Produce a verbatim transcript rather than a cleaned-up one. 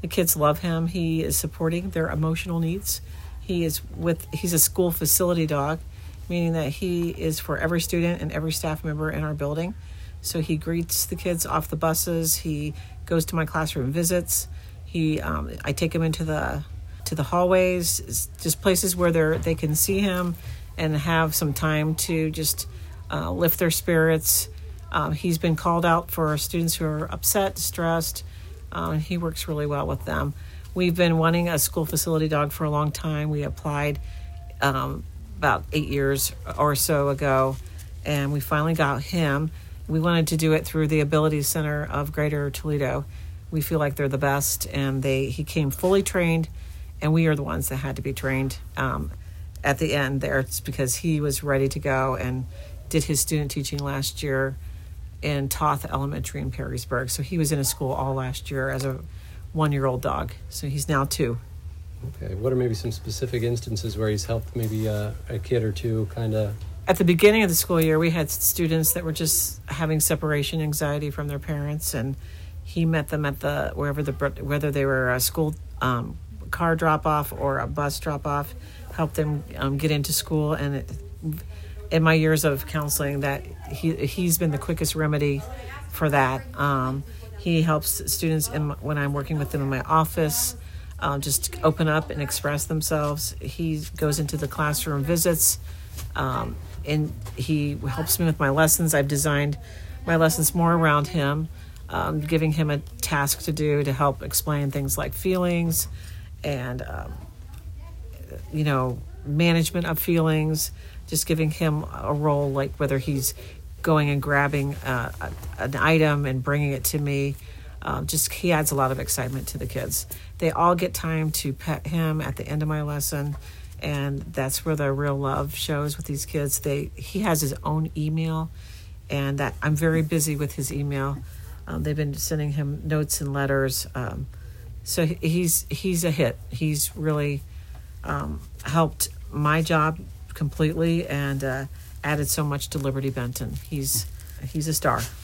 The kids love him. He is supporting their emotional needs. He is with, he's a school facility dog, meaning that he is for every student and every staff member in our building. So he greets the kids off the buses. He goes to my classroom visits. He, um, I take him into the to the hallways, just places where they they can see him and have some time to just uh, lift their spirits. Um, he's been called out for students who are upset, distressed. Um, he works really well with them. We've been wanting a school facility dog for a long time. We applied um, about eight years or so ago, and we finally got him. We wanted to do it through the Ability Center of Greater Toledo. We feel like they're the best, and they he came fully trained, and we are the ones that had to be trained um, at the end there. It's because he was ready to go and did his student teaching last year in Toth Elementary in Perrysburg. So he was in a school all last year as a one-year-old dog. So he's now two. Okay. What are maybe some specific instances where he's helped maybe uh, a kid or two kind of? At the beginning of the school year, we had students that were just having separation anxiety from their parents, and he met them at the wherever the whether they were a school um, car drop off or a bus drop off, helped them um, get into school. And it, in my years of counseling, that he he's been the quickest remedy for that. Um, he helps students in my, when I'm working with them in my office, um, just open up and express themselves. He goes into the classroom visits. Um, and he helps me with my lessons. I've designed my lessons more around him, um, giving him a task to do to help explain things like feelings and, um, you know, management of feelings, just giving him a role like whether he's going and grabbing uh, a, an item and bringing it to me. Um, just he adds a lot of excitement to the kids. They all get time to pet him at the end of my lesson. And that's where the real love shows with these kids. They he has his own email, and that I'm very busy with his email. Um, they've been sending him notes and letters. Um, so he's he's a hit. He's really um, helped my job completely and uh, added so much to Liberty Benton. He's he's a star.